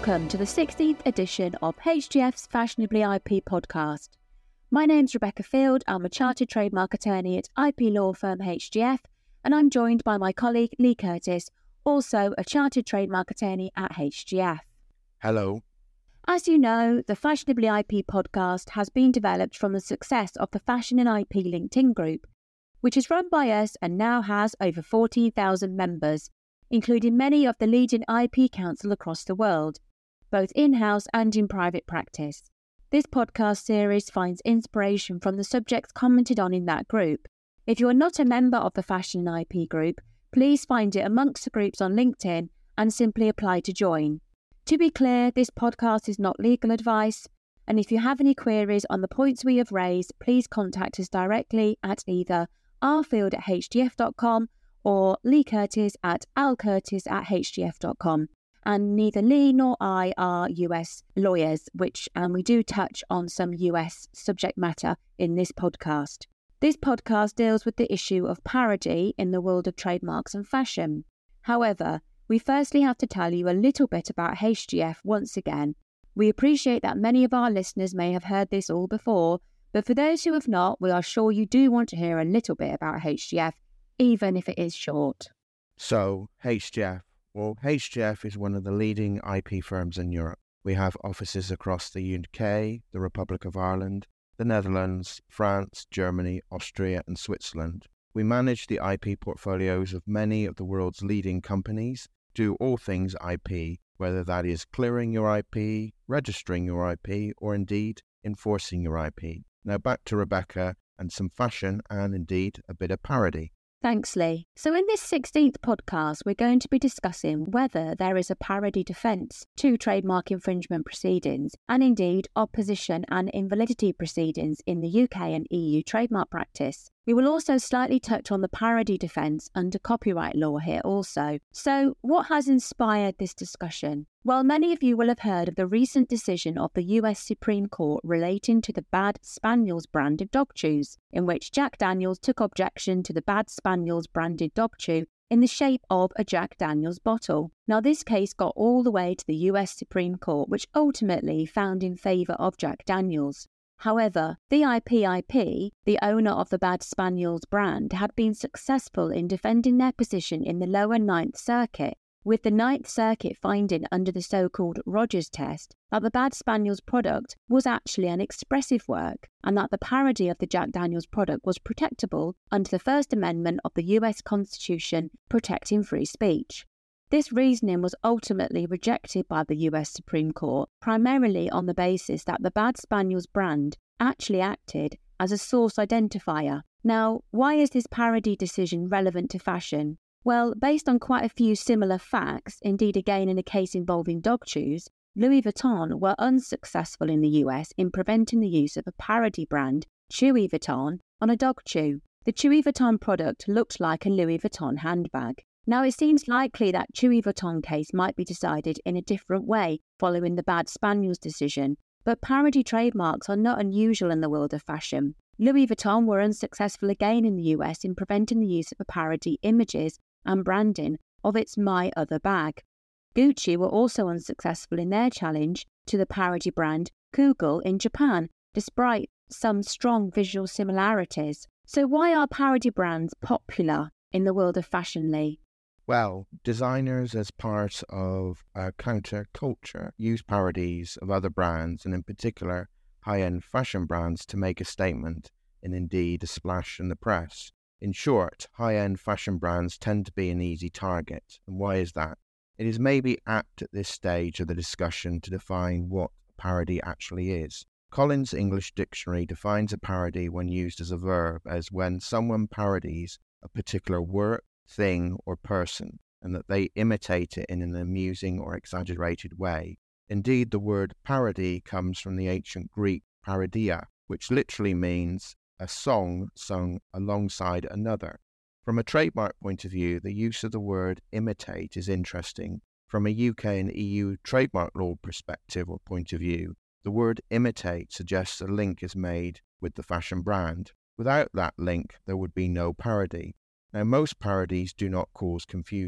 Welcome to the 16th edition of HGF's Fashionably IP podcast. My name's Rebecca Field. I'm a chartered trademark attorney at IP law firm HGF, and I'm joined by my colleague Lee Curtis, also a chartered trademark attorney at HGF. Hello. As you know, the Fashionably IP podcast has been developed from the success of the Fashion and IP LinkedIn group, which is run by us and now has over 14,000 members, including many of the leading IP counsel across the world, both in-house and in private practice. This podcast series finds inspiration from the subjects commented on in that group. If you are not a member of the Fashion and IP group, please find it amongst the groups on LinkedIn and simply apply to join. To be clear, this podcast is not legal advice, and if you have any queries on the points we have raised, please contact us directly at either rfield@hdf.com or Lee Curtis at alcurtis@hdf.com. And neither Lee nor I are US lawyers, and we do touch on some US subject matter in this podcast. This podcast deals with the issue of parody in the world of trademarks and fashion. However, we firstly have to tell you a little bit about HGF once again. We appreciate that many of our listeners may have heard this all before, but for those who have not, we are sure you do want to hear a little bit about HGF, even if it is short. So, HGF. Well, HGF is one of the leading IP firms in Europe. We have offices across the UK, the Republic of Ireland, the Netherlands, France, Germany, Austria and Switzerland. We manage the IP portfolios of many of the world's leading companies, do all things IP, whether that is clearing your IP, registering your IP, or indeed enforcing your IP. Now back to Rebecca and some fashion and indeed a bit of parody. Thanks, Lee. So in this 16th podcast, we're going to be discussing whether there is a parody defence to trademark infringement proceedings and indeed opposition and invalidity proceedings in the UK and EU trademark practice. We will also slightly touch on the parody defence under copyright law here also. So what has inspired this discussion? Well, many of you will have heard of the recent decision of the US Supreme Court relating to the Bad Spaniels branded dog chews, in which Jack Daniels took objection to the Bad Spaniels branded dog chew in the shape of a Jack Daniels bottle. Now, this case got all the way to the US Supreme Court, which ultimately found in favour of Jack Daniels. However, the IP, the owner of the Bad Spaniels brand, had been successful in defending their position in the lower Ninth Circuit, with the Ninth Circuit finding under the so-called Rogers test that the Bad Spaniels product was actually an expressive work and that the parody of the Jack Daniels product was protectable under the First Amendment of the US Constitution protecting free speech. This reasoning was ultimately rejected by the US Supreme Court, primarily on the basis that the Bad Spaniels brand actually acted as a source identifier. Now, why is this parody decision relevant to fashion? Well, based on quite a few similar facts, indeed again in a case involving dog chews, Louis Vuitton were unsuccessful in the US in preventing the use of a parody brand, Chewy Vuitton, on a dog chew. The Chewy Vuitton product looked like a Louis Vuitton handbag. Now, it seems likely that Chewy Vuitton case might be decided in a different way following the Bad Spaniels decision, but parody trademarks are not unusual in the world of fashion. Louis Vuitton were unsuccessful again in the US in preventing the use of a parody images and branding of its My Other bag. Gucci were also unsuccessful in their challenge to the parody brand Kugel in Japan, despite some strong visual similarities. So why are parody brands popular in the world of fashion, Lee? Well, designers as part of a counterculture use parodies of other brands and in particular high-end fashion brands to make a statement and indeed a splash in the press. In short, high-end fashion brands tend to be an easy target. And why is that? It is maybe apt at this stage of the discussion to define what a parody actually is. Collins English Dictionary defines a parody when used as a verb as when someone parodies a particular work, thing or person, and that they imitate it in an amusing or exaggerated way. Indeed, the word parody comes from the ancient Greek parodia, which literally means a song sung alongside another. From a trademark point of view, the use of the word imitate is interesting. From a UK and EU trademark law perspective or point of view, the word imitate suggests a link is made with the fashion brand. Without that link, there would be no parody. Now, most parodies do not cause confusion.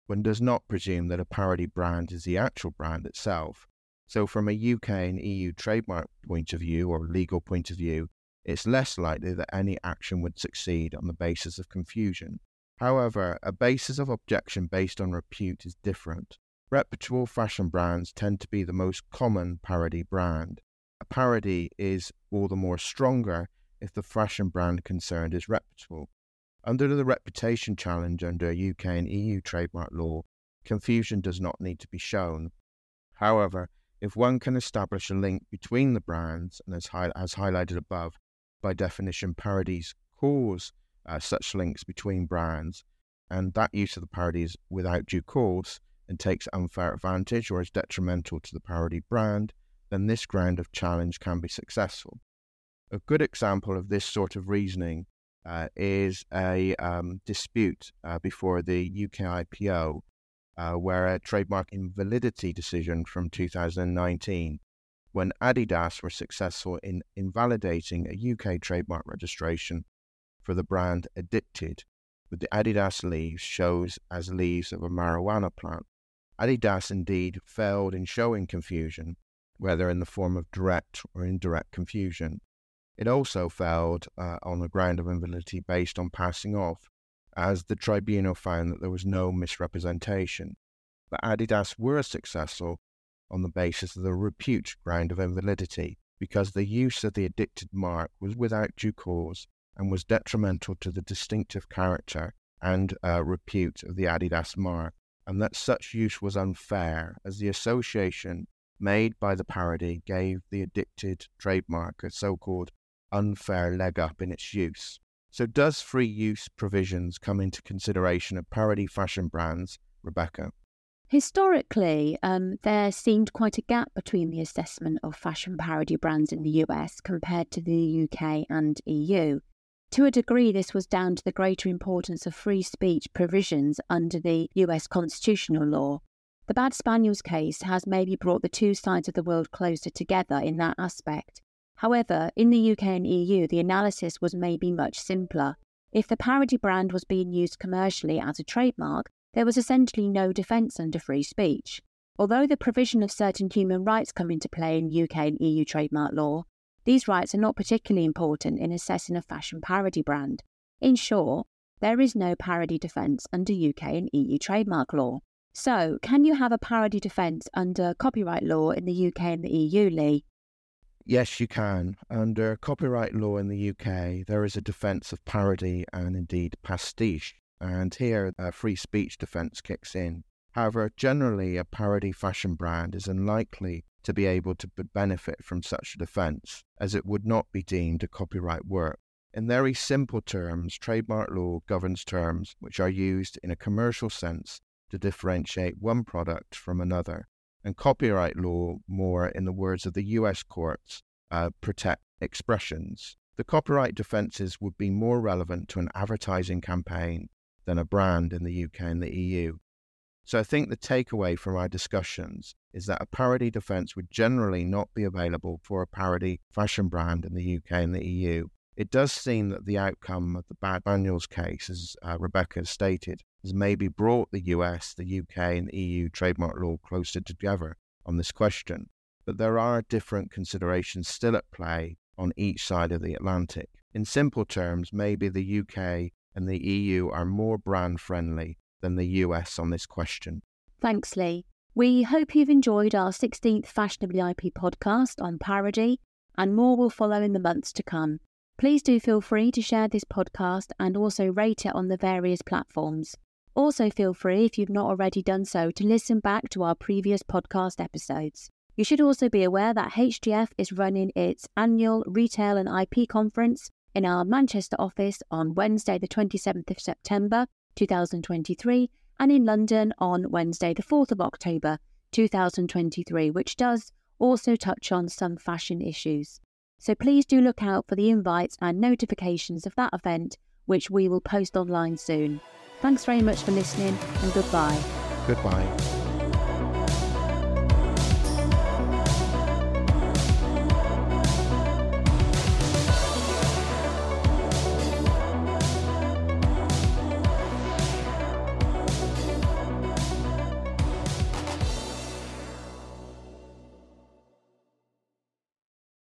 one does not presume that a parody brand is the actual brand itself. So from a UK and EU trademark point of view or legal point of view, it's less likely that any action would succeed on the basis of confusion. However, a basis of objection based on repute is different. Reputable fashion brands tend to be the most common parody brand. A parody is all the more stronger if the fashion brand concerned is reputable. Under the reputation challenge under UK and EU trademark law, confusion does not need to be shown. However, if one can establish a link between the brands, and as highlighted above, by definition, parodies cause such links between brands, and that use of the parody is without due cause and takes unfair advantage or is detrimental to the parody brand, then this ground of challenge can be successful. A good example of this sort of reasoning is a dispute before the UK IPO, where a trademark invalidity decision from 2019, when Adidas were successful in invalidating a UK trademark registration for the brand Addicted, with the Adidas leaves shows as leaves of a marijuana plant. Adidas indeed failed in showing confusion, whether in the form of direct or indirect confusion. It also failed on the ground of invalidity based on passing off, as the tribunal found that there was no misrepresentation. But Adidas were successful on the basis of the repute ground of invalidity, because the use of the Addicted mark was without due cause and was detrimental to the distinctive character and repute of the Adidas mark, and that such use was unfair, as the association made by the parody gave the Addicted trademark a so-called unfair leg up in its use. So does free use provisions come into consideration of parody fashion brands, Rebecca? Historically, there seemed quite a gap between the assessment of fashion parody brands in the US compared to the UK and EU. To a degree, this was down to the greater importance of free speech provisions under the US constitutional law. The Bad Spaniels case has maybe brought the two sides of the world closer together in that aspect. However, in the UK and EU, the analysis was maybe much simpler. If the parody brand was being used commercially as a trademark, there was essentially no defence under free speech. Although the provision of certain human rights come into play in UK and EU trademark law, these rights are not particularly important in assessing a fashion parody brand. In short, there is no parody defence under UK and EU trademark law. So, can you have a parody defence under copyright law in the UK and the EU, Lee? Yes, you can. Under copyright law in the UK, there is a defence of parody and indeed pastiche, and here a free speech defence kicks in. However, generally a parody fashion brand is unlikely to be able to benefit from such a defence, as it would not be deemed a copyright work. In very simple terms, trademark law governs terms which are used in a commercial sense to differentiate one product from another, and copyright law, more in the words of the US courts, protect expressions. The copyright defences would be more relevant to an advertising campaign than a brand in the UK and the EU. So I think the takeaway from our discussions is that a parody defence would generally not be available for a parody fashion brand in the UK and the EU. It does seem that the outcome of the Bad Spaniels case, as Rebecca has stated, has maybe brought the US, the UK and the EU trademark law closer together on this question. But there are different considerations still at play on each side of the Atlantic. In simple terms, maybe the UK and the EU are more brand friendly than the US on this question. Thanks, Lee. We hope you've enjoyed our 16th Fashionably IP podcast on parody, and more will follow in the months to come. Please do feel free to share this podcast and also rate it on the various platforms. Also feel free, if you've not already done so, to listen back to our previous podcast episodes. You should also be aware that HGF is running its annual Retail and IP conference in our Manchester office on Wednesday the 27th of September 2023 and in London on Wednesday the 4th of October 2023, which does also touch on some fashion issues. So please do look out for the invites and notifications of that event, which we will post online soon. Thanks very much for listening, and goodbye. Goodbye.